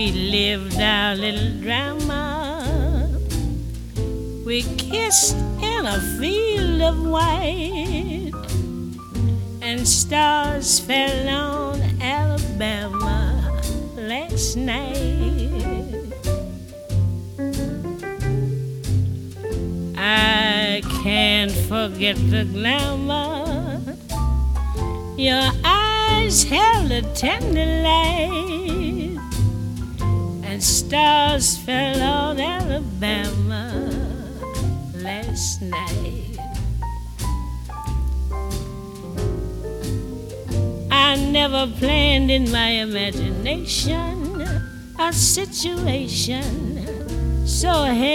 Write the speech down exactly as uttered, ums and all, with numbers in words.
we lived our little drama. We kissed in a field of white, and stars fell on Alabama last night. I can't forget the glamour. Your eyes held a tender light, and stars fell on Alabama last night. I never planned in my imagination a situation so heavy